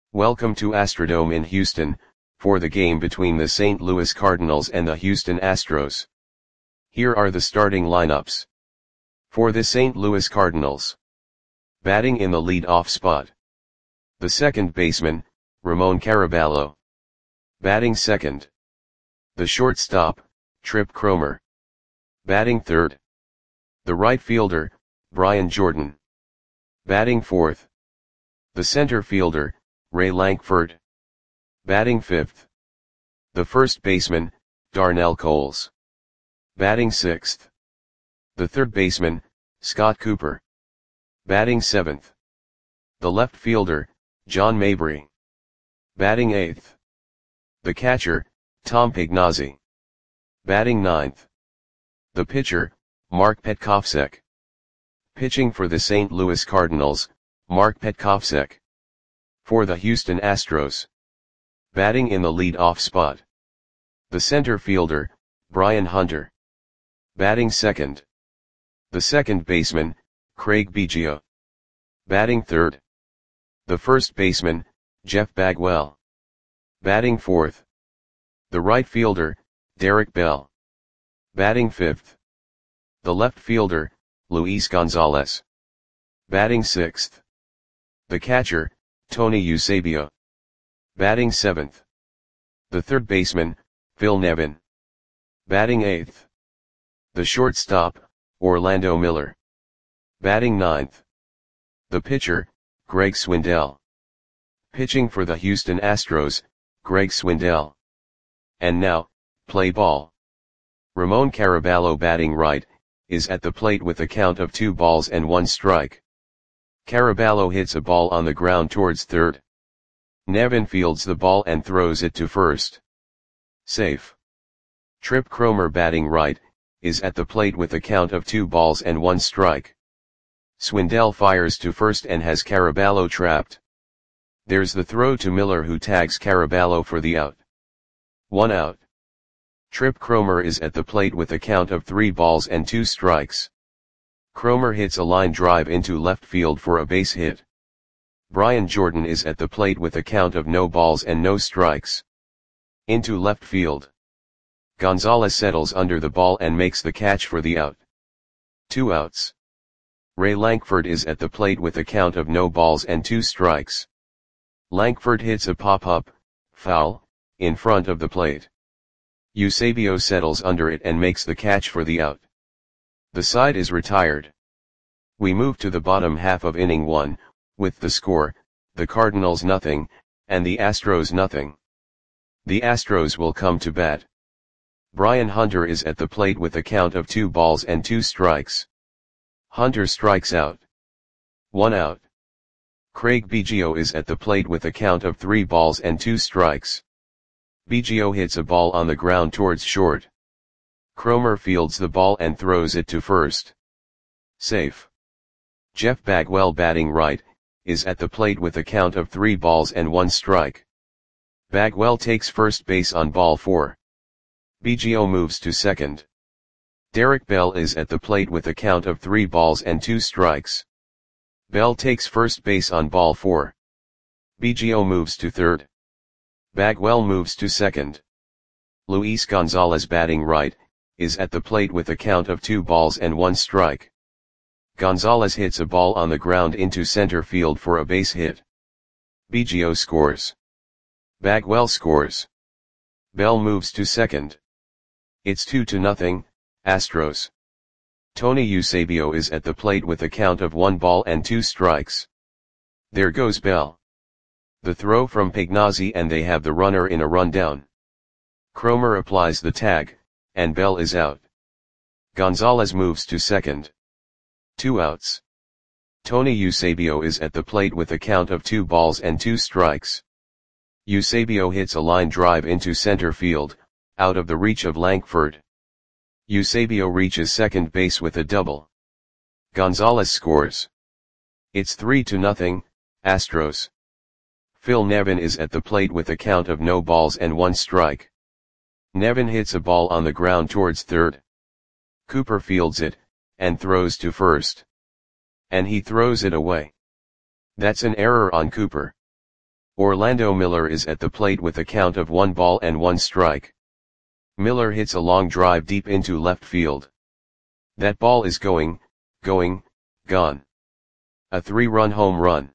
Welcome to Astrodome in Houston, for the game between the St. Louis Cardinals and the Houston Astros. Here are the starting lineups. For the St. Louis Cardinals. Batting in the lead-off spot. The second baseman, Ramon Caraballo. Batting second. The shortstop, Tripp Cromer. Batting third. The right fielder, Brian Jordan. Batting fourth. The center fielder, Ray Lankford. Batting fifth. The first baseman, Darnell Coles. Batting sixth. The third baseman, Scott Cooper. Batting seventh. The left fielder, John Mabry. Batting eighth. The catcher, Tom Pignazzi. Batting ninth. The pitcher, Mark Petkovsek. Pitching for the St. Louis Cardinals, Mark Petkovsek. For the Houston Astros. Batting in the lead-off spot. The center fielder, Brian Hunter. Batting second. The second baseman, Craig Biggio. Batting third. The first baseman, Jeff Bagwell. Batting fourth. The right fielder, Derek Bell. Batting fifth. The left fielder, Luis Gonzalez. Batting sixth. The catcher, Tony Eusebio. Batting seventh. The third baseman, Phil Nevin. Batting eighth. The shortstop, Orlando Miller. Batting ninth. The pitcher, Greg Swindell. Pitching for the Houston Astros, Greg Swindell. And now, play ball. Ramon Caraballo batting right, is at the plate with a count of 2 balls and 1 strike. Caraballo hits a ball on the ground towards third. Nevin fields the ball and throws it to first. Safe. Tripp Cromer batting right, is at the plate with a count of 2 balls and 1 strike. Swindell fires to first and has Caraballo trapped. There's the throw to Miller, who tags Caraballo for the out. 1 out. Tripp Cromer is at the plate with a count of 3 balls and 2 strikes. Cromer hits a line drive into left field for a base hit. Brian Jordan is at the plate with a count of no balls and no strikes. Into left field. Gonzalez settles under the ball and makes the catch for the out. 2 outs. Ray Lankford is at the plate with a count of no balls and 2 strikes. Lankford hits a pop-up, foul, in front of the plate. Eusebio settles under it and makes the catch for the out. The side is retired. We move to the bottom half of inning 1, with the score, the Cardinals nothing, and the Astros nothing. The Astros will come to bat. Brian Hunter is at the plate with a count of 2 balls and 2 strikes. Hunter strikes out. 1 out. Craig Biggio is at the plate with a count of 3 balls and 2 strikes. Biggio hits a ball on the ground towards short. Cromer fields the ball and throws it to first. Safe. Jeff Bagwell batting right, is at the plate with a count of 3 balls and 1 strike. Bagwell takes first base on ball 4. Biggio moves to second. Derek Bell is at the plate with a count of 3 balls and 2 strikes. Bell takes first base on ball 4. Biggio moves to third. Bagwell moves to second. Luis Gonzalez batting right, is at the plate with a count of 2 balls and 1 strike. Gonzalez hits a ball on the ground into center field for a base hit. Biggio scores. Bagwell scores. Bell moves to second. It's 2-0, Astros. Tony Eusebio is at the plate with a count of 1 ball and 2 strikes. There goes Bell. The throw from Pignazzi and they have the runner in a rundown. Cromer applies the tag, and Bell is out. Gonzalez moves to second. 2 outs. Tony Eusebio is at the plate with a count of 2 balls and 2 strikes. Eusebio hits a line drive into center field, out of the reach of Lankford. Eusebio reaches second base with a double. Gonzalez scores. It's 3-0, Astros. Phil Nevin is at the plate with a count of no balls and 1 strike. Nevin hits a ball on the ground towards third. Cooper fields it, and throws to first. And he throws it away. That's an error on Cooper. Orlando Miller is at the plate with a count of 1 ball and 1 strike. Miller hits a long drive deep into left field. That ball is gone. A 3-run home run.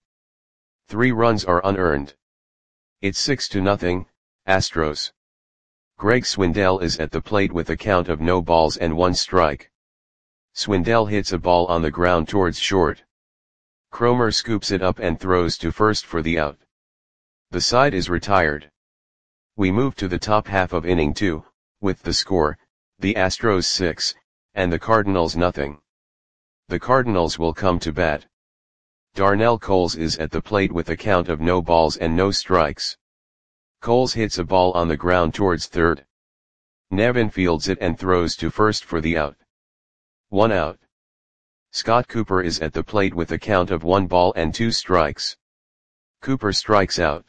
3 runs are unearned. It's 6-0, Astros. Greg Swindell is at the plate with a count of no balls and 1 strike. Swindell hits a ball on the ground towards short. Cromer scoops it up and throws to first for the out. The side is retired. We move to the top half of inning 2, with the score, the Astros 6, and the Cardinals nothing. The Cardinals will come to bat. Darnell Coles is at the plate with a count of no balls and no strikes. Coles hits a ball on the ground towards third. Nevin fields it and throws to first for the out. 1 out. Scott Cooper is at the plate with a count of 1 ball and 2 strikes. Cooper strikes out.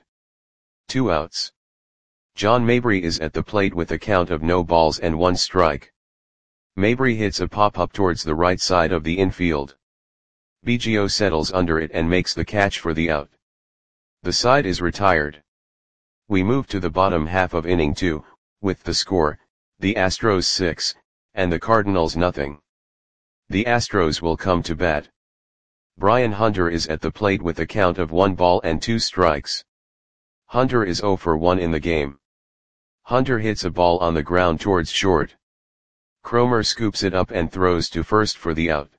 2 outs. John Mabry is at the plate with a count of no balls and 1 strike. Mabry hits a pop-up towards the right side of the infield. Biggio settles under it and makes the catch for the out. The side is retired. We move to the bottom half of inning 2, with the score, the Astros 6, and the Cardinals nothing. The Astros will come to bat. Brian Hunter is at the plate with a count of 1 ball and 2 strikes. Hunter is 0 for 1 in the game. Hunter hits a ball on the ground towards short. Cromer scoops it up and throws to first for the out.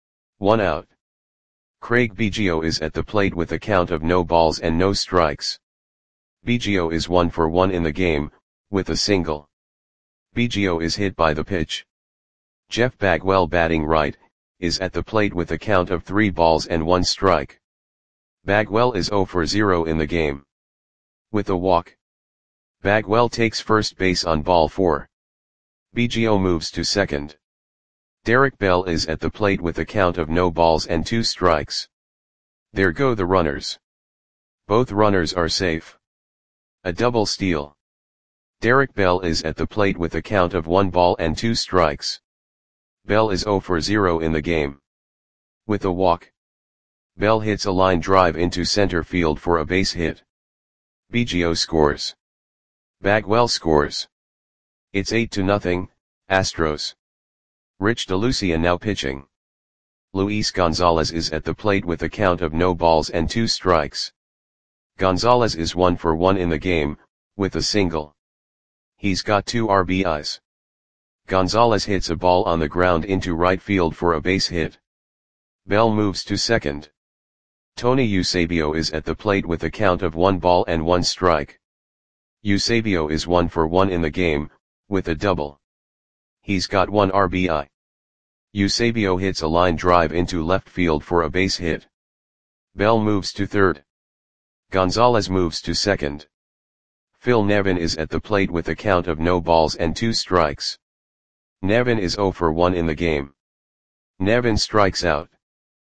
1 out. Craig Biggio is at the plate with a count of no balls and no strikes. Biggio is 1 for 1 in the game, with a single. Biggio is hit by the pitch. Jeff Bagwell, batting right, is at the plate with a count of 3 balls and 1 strike. Bagwell is 0 for 0 in the game. With a walk. Bagwell takes first base on ball 4. Biggio moves to second. Derek Bell is at the plate with a count of no balls and 2 strikes. There go the runners. Both runners are safe. A double steal. Derek Bell is at the plate with a count of 1 ball and 2 strikes. Bell is 0 for 0 in the game. With a walk. Bell hits a line drive into center field for a base hit. Biggio scores. Bagwell scores. It's 8-0, Astros. Rich DeLucia now pitching. Luis Gonzalez is at the plate with a count of no balls and 2 strikes. Gonzalez is 1 for 1 in the game, with a single. He's got 2 RBIs. Gonzalez hits a ball on the ground into right field for a base hit. Bell moves to second. Tony Eusebio is at the plate with a count of 1 ball and 1 strike. Eusebio is 1 for 1 in the game, with a double. He's got 1 RBI. Eusebio hits a line drive into left field for a base hit. Bell moves to third. Gonzalez moves to second. Phil Nevin is at the plate with a count of no balls and 2 strikes. Nevin is 0 for 1 in the game. Nevin strikes out.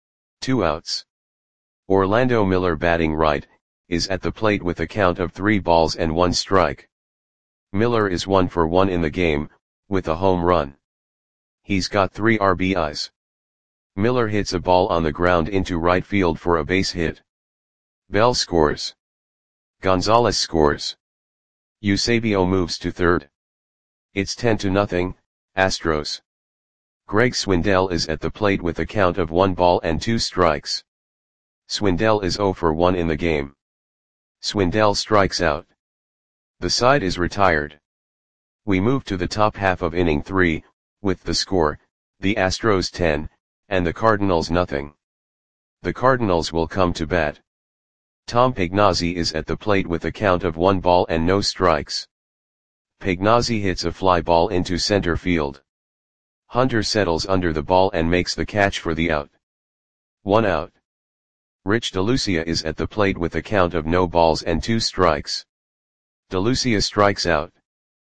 2 outs. Orlando Miller, batting right, is at the plate with a count of 3 balls and 1 strike. Miller is 1 for 1 in the game, with a home run. He's got 3 RBIs. Miller hits a ball on the ground into right field for a base hit. Bell scores. Gonzalez scores. Eusebio moves to third. It's 10-0, Astros. Greg Swindell is at the plate with a count of 1 ball and 2 strikes. Swindell is 0 for 1 in the game. Swindell strikes out. The side is retired. We move to the top half of inning 3, with the score, the Astros 10, and the Cardinals nothing. The Cardinals will come to bat. Tom Pagnozzi is at the plate with a count of 1 ball and no strikes. Pagnozzi hits a fly ball into center field. Hunter settles under the ball and makes the catch for the out. 1 out. Rich DeLucia is at the plate with a count of no balls and 2 strikes. DeLucia strikes out.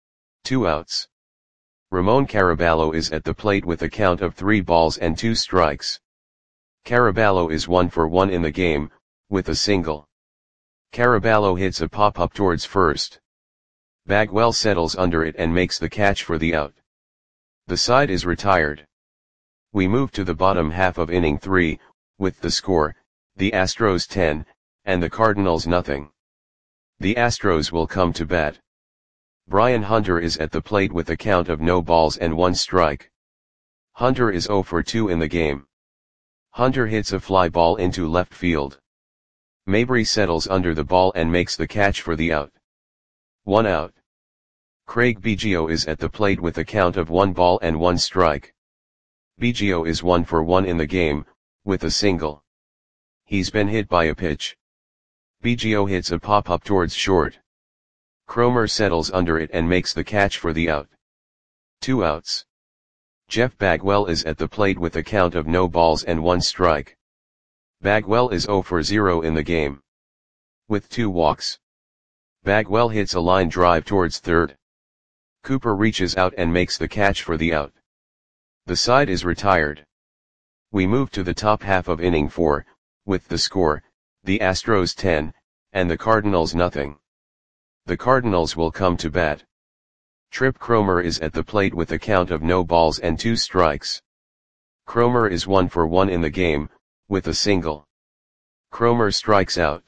2 outs. Ramon Caraballo is at the plate with a count of 3 balls and 2 strikes. Caraballo is 1 for 1 in the game, with a single. Caraballo hits a pop-up towards first. Bagwell settles under it and makes the catch for the out. The side is retired. We move to the bottom half of inning 3, with the score, the Astros 10, and the Cardinals nothing. The Astros will come to bat. Brian Hunter is at the plate with a count of no balls and 1 strike. Hunter is 0 for 2 in the game. Hunter hits a fly ball into left field. Mabry settles under the ball and makes the catch for the out. 1 out. Craig Biggio is at the plate with a count of 1 ball and 1 strike. Biggio is 1 for 1 in the game, with a single. He's been hit by a pitch. Biggio hits a pop-up towards short. Cromer settles under it and makes the catch for the out. 2 outs. Jeff Bagwell is at the plate with a count of no balls and 1 strike. Bagwell is 0 for 0 in the game. With 2 walks. Bagwell hits a line drive towards third. Cooper reaches out and makes the catch for the out. The side is retired. We move to the top half of inning 4, with the score, the Astros 10, and the Cardinals nothing. The Cardinals will come to bat. Trip Cromer is at the plate with a count of no balls and 2 strikes. Cromer is 1 for 1 in the game, with a single. Cromer strikes out.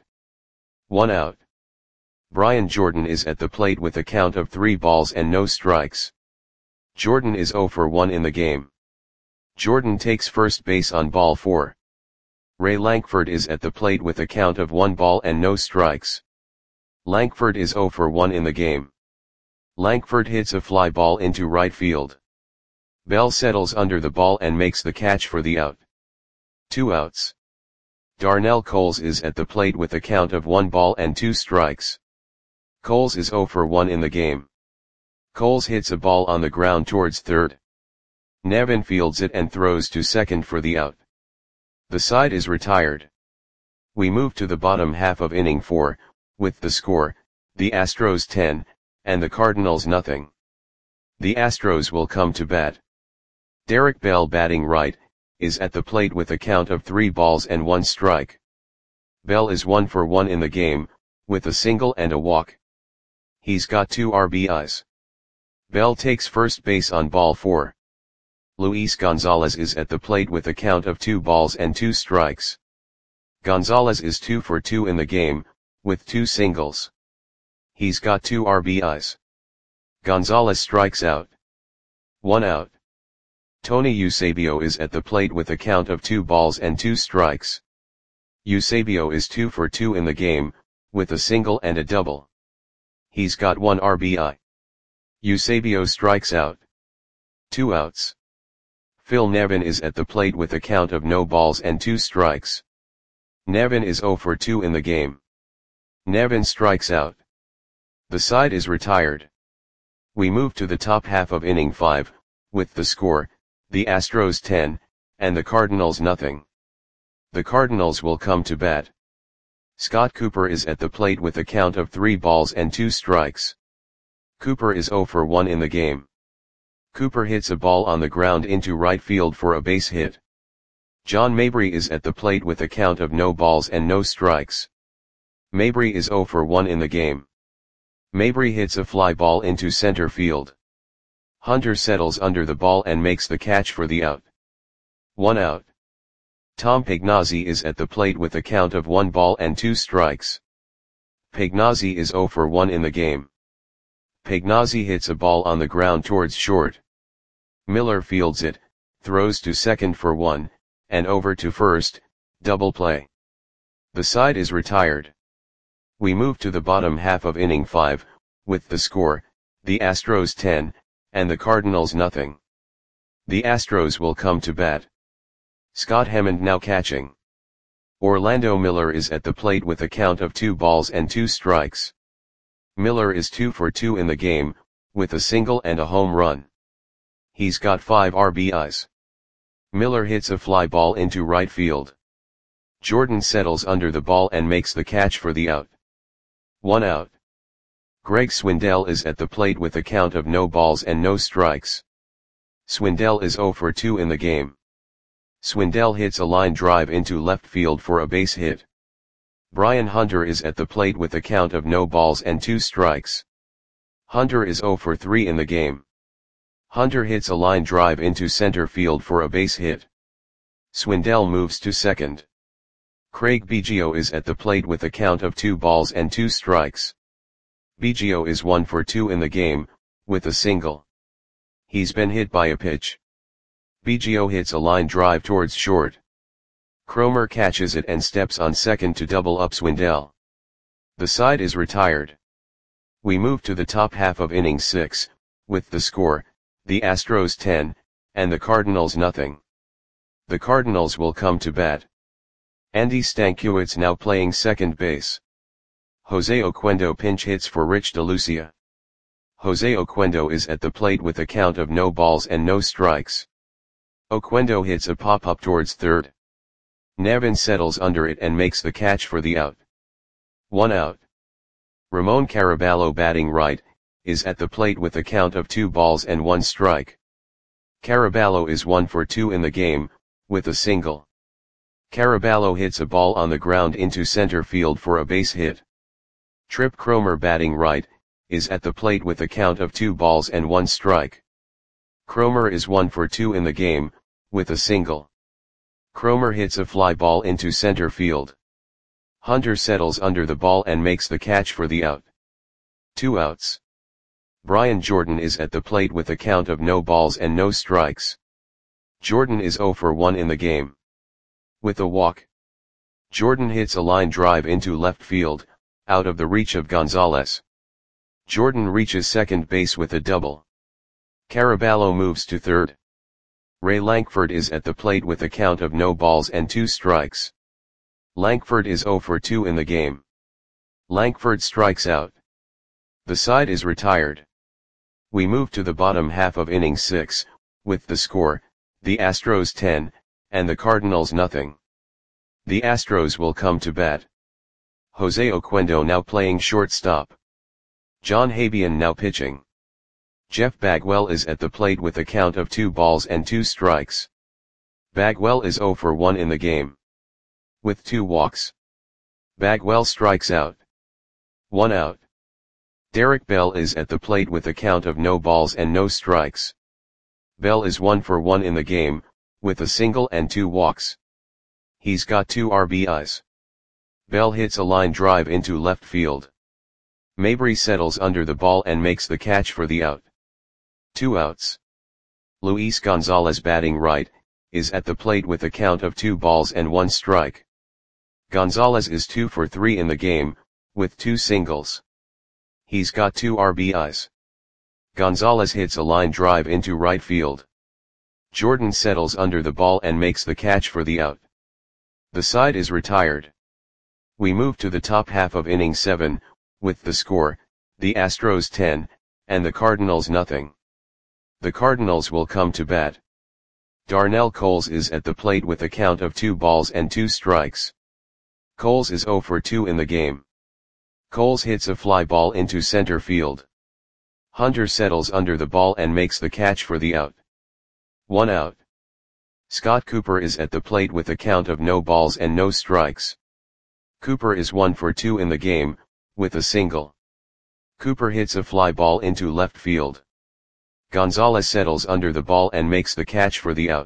1 out. Brian Jordan is at the plate with a count of 3 balls and no strikes. Jordan is 0 for 1 in the game. Jordan takes first base on ball 4. Ray Lankford is at the plate with a count of 1 ball and no strikes. Lankford is 0 for 1 in the game. Lankford hits a fly ball into right field. Bell settles under the ball and makes the catch for the out. 2 outs. Darnell Coles is at the plate with a count of 1 ball and 2 strikes. Coles is 0 for 1 in the game. Coles hits a ball on the ground towards third. Nevin fields it and throws to second for the out. The side is retired. We move to the bottom half of inning 4, with the score, the Astros 10, and the Cardinals nothing. The Astros will come to bat. Derek Bell, batting right, is at the plate with a count of 3 balls and 1 strike. Bell is 1 for 1 in the game, with a single and a walk. He's got 2 RBIs. Bell takes first base on ball 4. Luis Gonzalez is at the plate with a count of 2 balls and 2 strikes. Gonzalez is 2 for 2 in the game, with 2 singles. He's got 2 RBIs. Gonzalez strikes out. 1 out. Tony Eusebio is at the plate with a count of 2 balls and 2 strikes. Eusebio is 2 for 2 in the game, with a single and a double. He's got 1 RBI. Eusebio strikes out. 2 outs. Phil Nevin is at the plate with a count of no balls and 2 strikes. Nevin is 0 for 2 in the game. Nevin strikes out. The side is retired. We move to the top half of inning 5, with the score, the Astros 10, and the Cardinals nothing. The Cardinals will come to bat. Scott Cooper is at the plate with a count of 3 balls and 2 strikes. Cooper is 0 for 1 in the game. Cooper hits a ball on the ground into right field for a base hit. John Mabry is at the plate with a count of no balls and no strikes. Mabry is 0 for 1 in the game. Mabry hits a fly ball into center field. Hunter settles under the ball and makes the catch for the out. 1 out. Tom Pagnozzi is at the plate with a count of 1 ball and 2 strikes. Pagnozzi is 0 for 1 in the game. Pagnozzi hits a ball on the ground towards short. Miller fields it, throws to second for 1, and over to first, double play. The side is retired. We move to the bottom half of inning 5, with the score, the Astros 10, and the Cardinals nothing. The Astros will come to bat. Scott Hammond now catching. Orlando Miller is at the plate with a count of 2 balls and 2 strikes. Miller is 2 for 2 in the game, with a single and a home run. He's got 5 RBIs. Miller hits a fly ball into right field. Jordan settles under the ball and makes the catch for the out. 1 out. Greg Swindell is at the plate with a count of no balls and no strikes. Swindell is 0 for 2 in the game. Swindell hits a line drive into left field for a base hit. Brian Hunter is at the plate with a count of no balls and 2 strikes. Hunter is 0 for 3 in the game. Hunter hits a line drive into center field for a base hit. Swindell moves to second. Craig Biggio is at the plate with a count of 2 balls and 2 strikes. Biggio is 1 for 2 in the game, with a single. He's been hit by a pitch. Biggio hits a line drive towards short. Cromer catches it and steps on second to double up Swindell. The side is retired. We move to the top half of inning 6, with the score, the Astros 10, and the Cardinals nothing. The Cardinals will come to bat. Andy Stankiewicz now playing second base. Jose Oquendo pinch hits for Rich DeLucia. Jose Oquendo is at the plate with a count of no balls and no strikes. Oquendo hits a pop-up towards third. Nevin settles under it and makes the catch for the out. 1 out. Ramon Caraballo batting right, is at the plate with a count of 2 balls and 1 strike. Caraballo is 1 for 2 in the game, with a single. Caraballo hits a ball on the ground into center field for a base hit. Trip Cromer batting right, is at the plate with a count of 2 balls and 1 strike. Cromer is 1 for 2 in the game, with a single. Cromer hits a fly ball into center field. Hunter settles under the ball and makes the catch for the out. 2 outs. Brian Jordan is at the plate with a count of no balls and no strikes. Jordan is 0 for 1 in the game. With a walk. Jordan hits a line drive into left field, out of the reach of Gonzalez. Jordan reaches second base with a double. Caraballo moves to third. Ray Lankford is at the plate with a count of no balls and 2 strikes. Lankford is 0 for 2 in the game. Lankford strikes out. The side is retired. We move to the bottom half of inning 6, with the score, the Astros 10, and the Cardinals nothing. The Astros will come to bat. Jose Oquendo now playing shortstop. John Habian now pitching. Jeff Bagwell is at the plate with a count of 2 balls and 2 strikes. Bagwell is 0 for 1 in the game. With 2 walks. Bagwell strikes out. 1 out. Derek Bell is at the plate with a count of no balls and no strikes. Bell is 1 for 1 in the game, with a single and 2 walks. He's got 2 RBIs. Bell hits a line drive into left field. Mabry settles under the ball and makes the catch for the out. 2 outs. Luis Gonzalez batting right, is at the plate with a count of 2 balls and 1 strike. Gonzalez is 2 for 3 in the game, with 2 singles. He's got 2 RBIs. Gonzalez hits a line drive into right field. Jordan settles under the ball and makes the catch for the out. The side is retired. We move to the top half of inning 7, with the score, the Astros 10, and the Cardinals nothing. The Cardinals will come to bat. Darnell Coles is at the plate with a count of 2 balls and 2 strikes. Coles is 0 for 2 in the game. Coles hits a fly ball into center field. Hunter settles under the ball and makes the catch for the out. 1 out. Scott Cooper is at the plate with a count of no balls and no strikes. Cooper is 1 for 2 in the game, with a single. Cooper hits a fly ball into left field. Gonzalez settles under the ball and makes the catch for the out.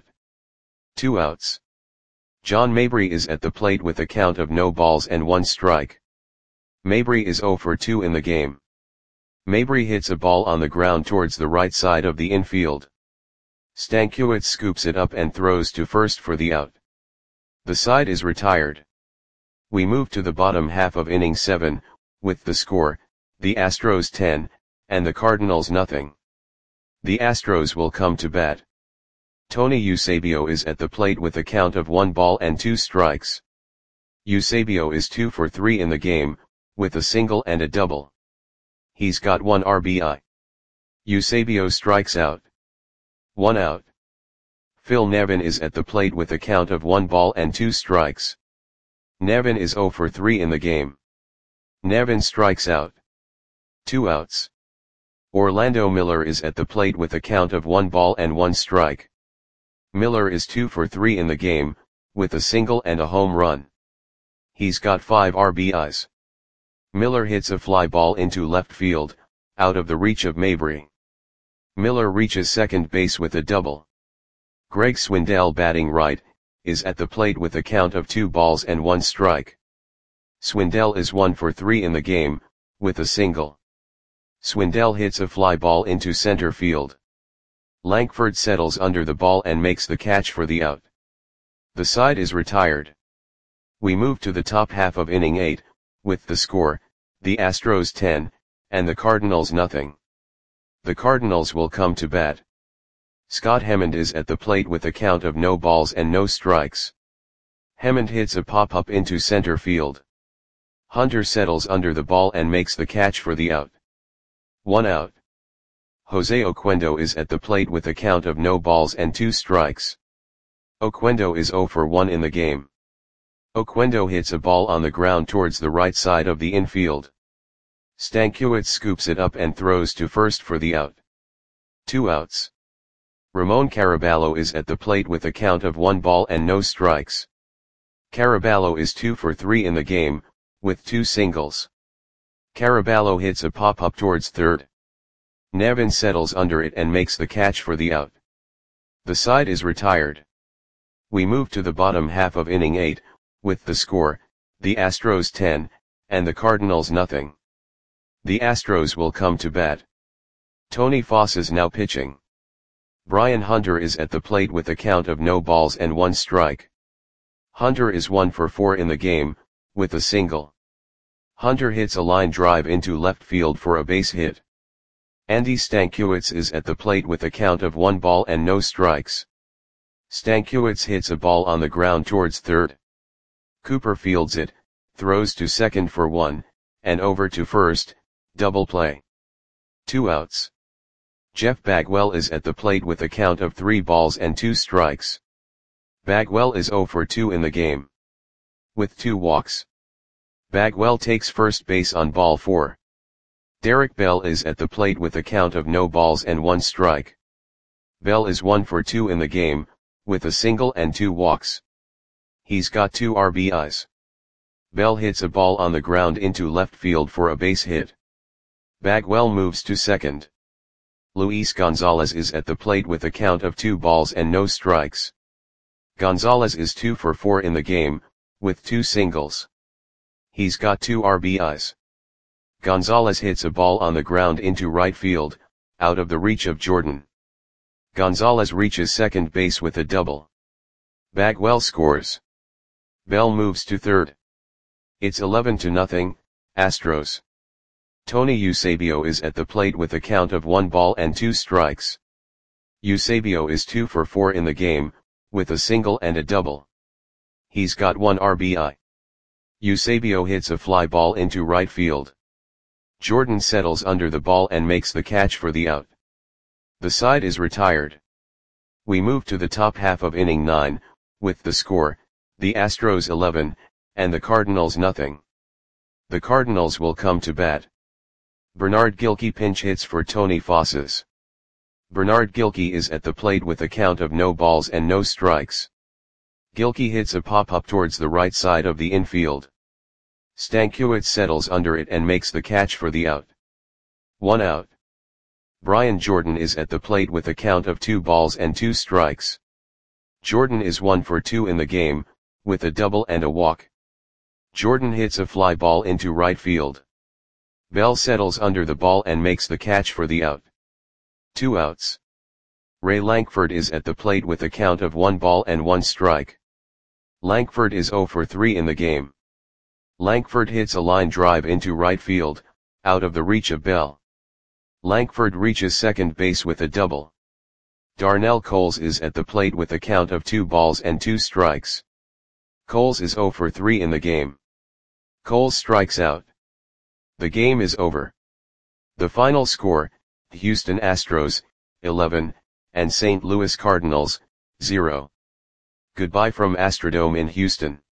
2 outs. John Mabry is at the plate with a count of no balls and 1 strike. Mabry is 0 for 2 in the game. Mabry hits a ball on the ground towards the right side of the infield. Stankiewicz scoops it up and throws to first for the out. The side is retired. We move to the bottom half of inning 7, with the score, the Astros 10, and the Cardinals nothing. The Astros will come to bat. Tony Eusebio is at the plate with a count of 1 ball and 2 strikes. Eusebio is 2 for 3 in the game, with a single and a double. He's got 1 RBI. Eusebio strikes out. 1 out. Phil Nevin is at the plate with a count of 1 ball and 2 strikes. Nevin is 0 for 3 in the game. Nevin strikes out. 2 outs. Orlando Miller is at the plate with a count of 1 ball and 1 strike. Miller is 2 for 3 in the game, with a single and a home run. He's got 5 RBIs. Miller hits a fly ball into left field, out of the reach of Mabry. Miller reaches second base with a double. Greg Swindell batting right, is at the plate with a count of 2 balls and 1 strike. Swindell is 1 for 3 in the game, with a single. Swindell hits a fly ball into center field. Lankford settles under the ball and makes the catch for the out. The side is retired. We move to the top half of inning 8, with the score, the Astros 10, and the Cardinals nothing. The Cardinals will come to bat. Scott Hemond is at the plate with a count of no balls and no strikes. Hemond hits a pop-up into center field. Hunter settles under the ball and makes the catch for the out. 1 out. Jose Oquendo is at the plate with a count of no balls and 2 strikes. Oquendo is 0 for 1 in the game. Oquendo hits a ball on the ground towards the right side of the infield. Stankiewicz scoops it up and throws to first for the out. 2 outs. Ramon Caraballo is at the plate with a count of 1 ball and no strikes. Caraballo is 2 for 3 in the game, with 2 singles. Caraballo hits a pop-up towards third. Nevin settles under it and makes the catch for the out. The side is retired. We move to the bottom half of inning 8, with the score, the Astros 10, and the Cardinals nothing. The Astros will come to bat. Tony Foss is now pitching. Brian Hunter is at the plate with a count of no balls and 1 strike. Hunter is 1 for 4 in the game, with a single. Hunter hits a line drive into left field for a base hit. Andy Stankiewicz is at the plate with a count of 1 ball and no strikes. Stankiewicz hits a ball on the ground towards third. Cooper fields it, throws to second for 1, and over to first, double play. 2 outs. Jeff Bagwell is at the plate with a count of 3 balls and 2 strikes. Bagwell is 0 for 2 in the game. With 2 walks. Bagwell takes first base on ball 4. Derek Bell is at the plate with a count of no balls and 1 strike. Bell is 1 for 2 in the game, with a single and 2 walks. He's got 2 RBIs. Bell hits a ball on the ground into left field for a base hit. Bagwell moves to second. Luis Gonzalez is at the plate with a count of 2 balls and no strikes. Gonzalez is 2 for 4 in the game, with 2 singles. He's got 2 RBIs. Gonzalez hits a ball on the ground into right field, out of the reach of Jordan. Gonzalez reaches second base with a double. Bagwell scores. Bell moves to third. It's 11-0, Astros. Tony Eusebio is at the plate with a count of 1 ball and 2 strikes. Eusebio is 2 for 4 in the game, with a single and a double. He's got 1 RBI. Eusebio hits a fly ball into right field. Jordan settles under the ball and makes the catch for the out. The side is retired. We move to the top half of inning 9, with the score, the Astros 11, and the Cardinals nothing. The Cardinals will come to bat. Bernard Gilkey pinch hits for Tony Fosses. Bernard Gilkey is at the plate with a count of no balls and no strikes. Gilkey hits a pop-up towards the right side of the infield. Stankiewicz settles under it and makes the catch for the out. 1 out. Brian Jordan is at the plate with a count of 2 balls and 2 strikes. Jordan is 1 for 2 in the game, with a double and a walk. Jordan hits a fly ball into right field. Bell settles under the ball and makes the catch for the out. 2 outs. Ray Lankford is at the plate with a count of 1 ball and 1 strike. Lankford is 0 for 3 in the game. Lankford hits a line drive into right field, out of the reach of Bell. Lankford reaches second base with a double. Darnell Coles is at the plate with a count of 2 balls and 2 strikes. Coles is 0 for 3 in the game. Coles strikes out. The game is over. The final score, Houston Astros, 11, and St. Louis Cardinals, 0. Goodbye from Astrodome in Houston.